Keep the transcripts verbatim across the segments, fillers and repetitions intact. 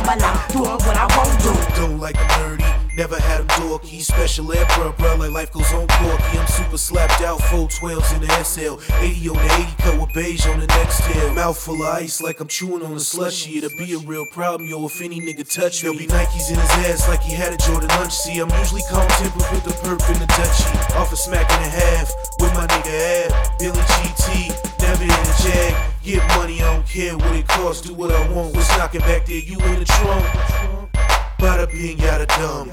emblem, doing what I won't do. Don't like a nerdy, never had him dorky. Special ed, bruh, bruh, like life goes on corky. I'm super slapped out, full twelves in the S L. eighty on the eighty cut with beige on the next tail. Mouth full of ice like I'm chewing on a slushy. It'll be a real problem, yo, if any nigga touch me. There'll be Nikes in his ass like he had a Jordan lunch. See, I'm usually calm tempered with the perp in the Dutchie. Off a smack and a half with my nigga Ab. Billy G T, never in a jag. Get money, I don't care what it costs. Do what I want. What's knocking back there? You in the trunk. Bada bing, yada dumb.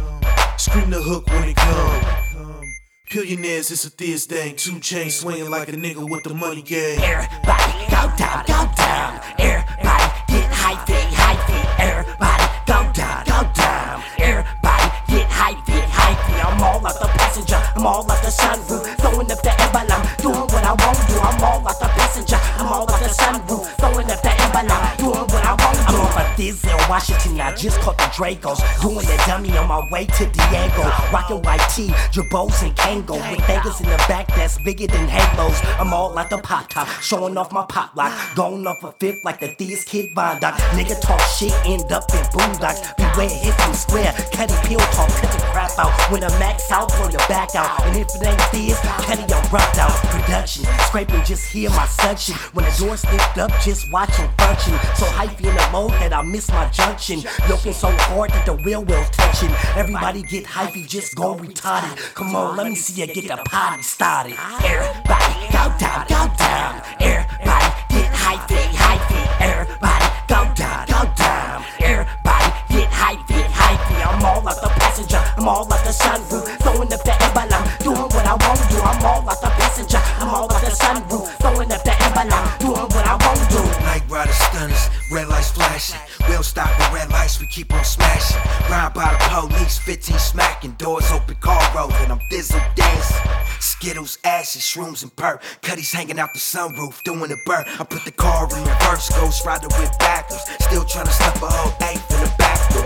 Scream the hook when it come. Billionaires, it's a this thing. Two chains swinging like a nigga with the money gang. Everybody go down, go down. Everybody get hypey, hypey. Everybody go down, go down. Everybody get hypey, hypey. I'm all out the passenger, I'm all out the sunroof, throwing up the emblem, doing what I won't do. I'm all out the passenger, I'm all out the sunroof, throwing up the emblem, doing what I won't do. I'm on my Diz in Washington, I just caught the Dracos, doing the dummy on my way to Diego, rocking white tee, Jabos and Kango, with fingers in the back that's bigger than halos. I'm all at the pop top, showing off my pop lock, going off a fifth like the Diz Kid Von Doc. Nigga talk shit, end up in boondocks. Beware hit from square, Cuddy Peel talk, cut the crap out. When I max out, throw your back out. And if it ain't Diz, Cuddy, I'm roughed out. Production, scraping, just hear my suction. When the doors lift up, just watching function. So hypey in the mode that I miss my junction. Looking so hard that the wheel wheel's touching. Everybody get hypey, just go retarded. Come on, let me see you get the party started. Everybody go down, go down. Everybody get hypey, hypey. Everybody go down, go down. Everybody get hypey, hypey. I'm all out the passenger, I'm all out the sunroof, throwing up the emblem, doing what I won't do. I'm all out the passenger, I'm all out the sunroof, throwing up the emblem, doing what I won't do. Night rider stunners, red lights flashing. We don't stop at red lights, we keep on smashing. Ride by the police, fifteen smacking. Doors open, car rolling, I'm thizzle dancing. Skittles, ashes, shrooms, and perp. Cuddy's hanging out the sunroof, doing the burn. I put the car in reverse, ghost rider with backers. Still trying to stuff a whole eighth in the back door.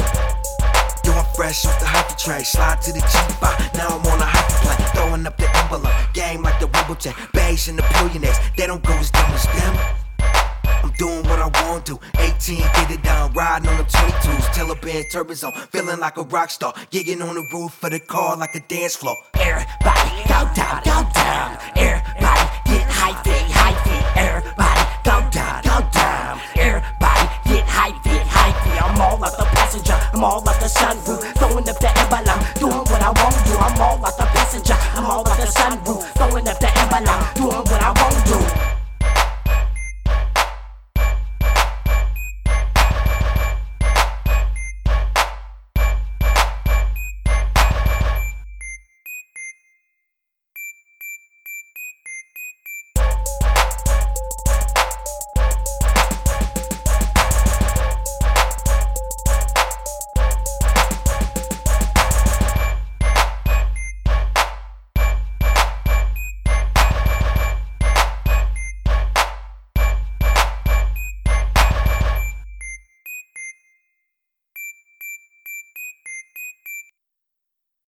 Yo, I'm fresh off the hyper train, slide to the G five. Now I'm on a hyperplane, throwing up the envelope. Game like the Wimbledon, beige and the billionaires. They don't go as dumb as them. I'm doing what I want to. eighteen, get it down, riding on the twenty-twos. Taliban turbans on, feeling like a rock star. Gigging on the roof of the car like a dance floor. Everybody go down, go down. Everybody get hypey, hypey. Everybody go down, go down. Everybody get hypey, hypey. I'm all out the passenger, I'm all out the sunroof, throwing up the emblem, doing what I won't do. I'm all out the passenger, I'm all out the sunroof,